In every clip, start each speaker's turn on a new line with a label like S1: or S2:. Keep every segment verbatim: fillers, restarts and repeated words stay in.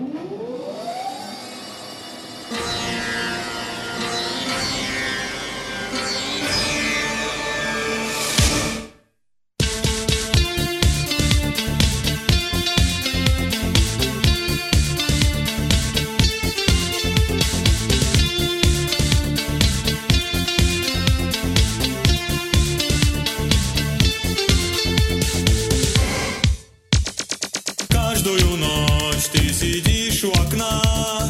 S1: Каждую ночь ты сидишь у окна,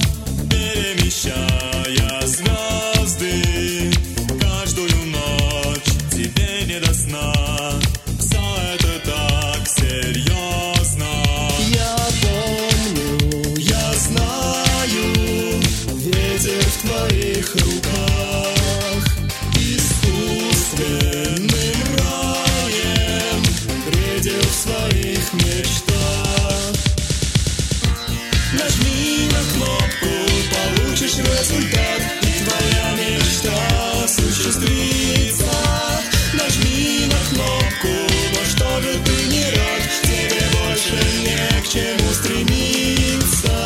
S1: перемещая звезды. Каждую ночь тебе не до сна. Все это так серьезно.
S2: Я помню, я знаю, ветер в твоих руках, искусственным раем бредил в своих мечтах. Нажми на кнопку, получишь результат, и твоя мечта осуществится. Нажми на кнопку, но что же ты не рад, тебе больше не к чему стремиться.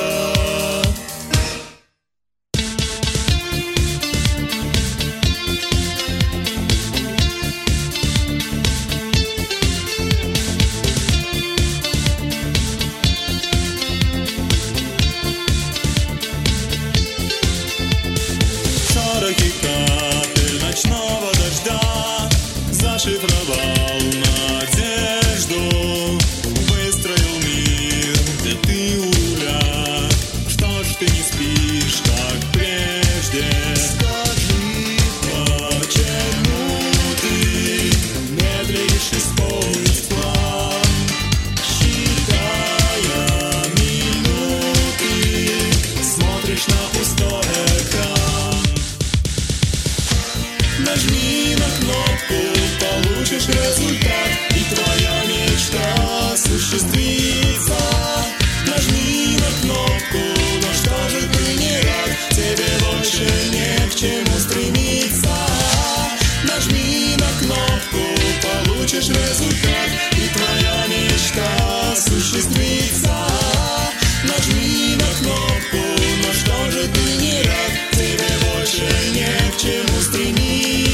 S1: Шорохи капель ночного дождя зашифровал надежду, выстроил мир, где ты у руля. Что ж ты не спишь, как прежде?
S2: Скажи, почему ты медлишь исполнить план, считая минуты, смотришь на пустой экран. Нажми на кнопку, получишь результат, и твоя мечта осуществится. Нажми на кнопку, но что же ты не рад, тебе больше не к чему стремиться. Нажми на кнопку, получишь результат, и твоя мечта осуществится. Нажми на кнопку, но что же ты не рад, тебе больше не к чему стремиться.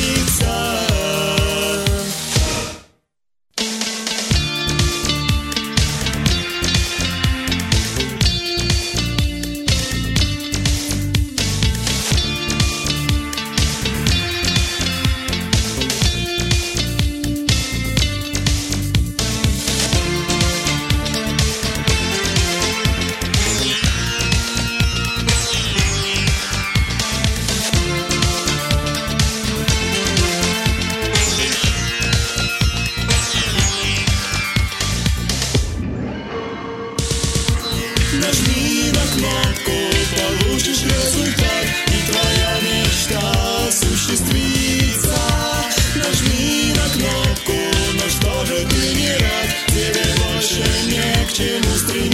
S2: Нажми на кнопку, получишь результат, и твоя мечта осуществится. Нажми на кнопку, но что же ты не рад, тебе больше не к чему стремиться.